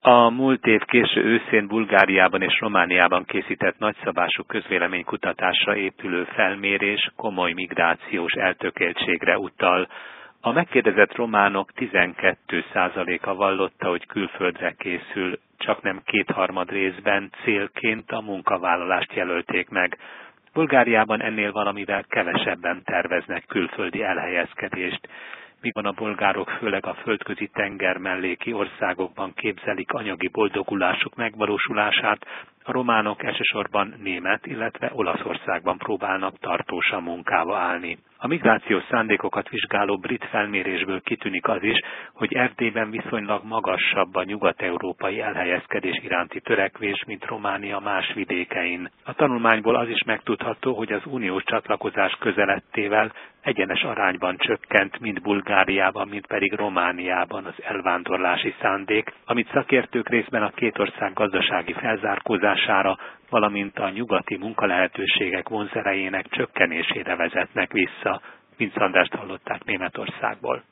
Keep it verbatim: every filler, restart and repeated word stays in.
A múlt év késő őszén Bulgáriában és Romániában készített nagyszabású közvéleménykutatásra épülő felmérés komoly migrációs eltökéltségre utal. A megkérdezett románok tizenkét százaléka vallotta, hogy külföldre készül, csaknem kétharmad részben célként a munkavállalást jelölték meg. Bulgáriában ennél valamivel kevesebben terveznek külföldi elhelyezkedést. Míg a bolgárok főleg a földközi tenger melléki országokban képzelik anyagi boldogulásuk megvalósulását, a románok elsősorban német, illetve Olaszországban próbálnak tartósan munkába állni. A migrációs szándékokat vizsgáló brit felmérésből kitűnik az is, hogy Erdélyben viszonylag magasabb a nyugat-európai elhelyezkedés iránti törekvés, mint Románia más vidékein. A tanulmányból az is megtudható, hogy az uniós csatlakozás közelettével egyenes arányban csökkent mind Bulgáriában, mind pedig Romániában az elvándorlási szándék, amit szakértők részben a két ország gazdasági felzárkózására, valamint a nyugati munkalehetőségek vonzerejének csökkenésére vezetnek vissza. Vince Andrást hallották Németországból.